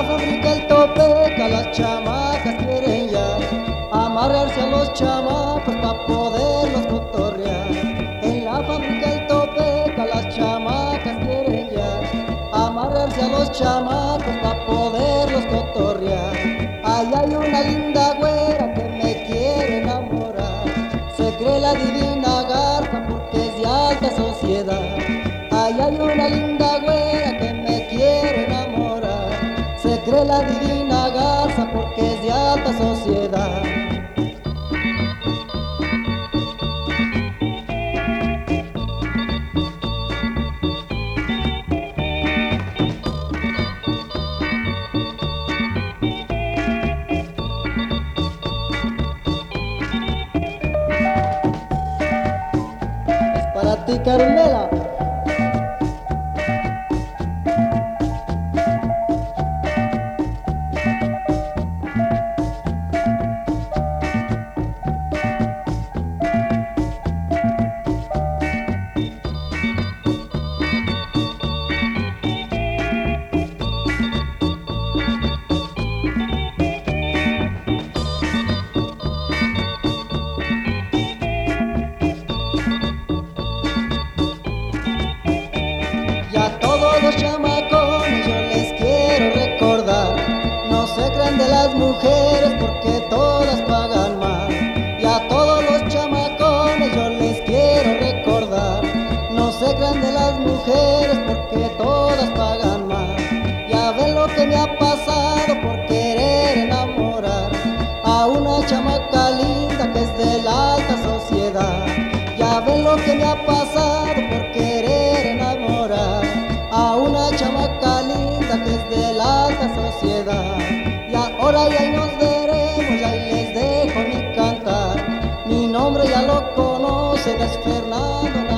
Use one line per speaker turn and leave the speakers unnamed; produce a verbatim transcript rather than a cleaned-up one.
la fábrica El Topeca las chamacas quieren ya amarrarse a los chamacos pa' poderlos cotorrear. En la fábrica El Topeca las chamacas quieren ya amarrarse a los chamacos pa' poderlos cotorrear. Ahí hay una linda güera que me quiere enamorar, se cree la divina garza porque es de alta sociedad. Ahí hay una linda güera que me quiere enamorar, se cree la divina garza porque es de alta sociedad. Es para ti, Carmela. Y a todos los chamacones yo les quiero recordar, no se crean de las mujeres porque todas pagan mal. Y a todos los chamacones yo les quiero recordar, no se crean de las mujeres porque todas pagan mal. Ya ven lo que me ha pasado por querer enamorar a una chamaca linda que es de la alta sociedad. Ya ven lo que me ha pasado por querer enamorar a una chamaca linda que es de la alta sociedad. Y ahora ya nos veremos, ya les dejo mi cantar. Mi nombre ya lo conocen, es Fernando.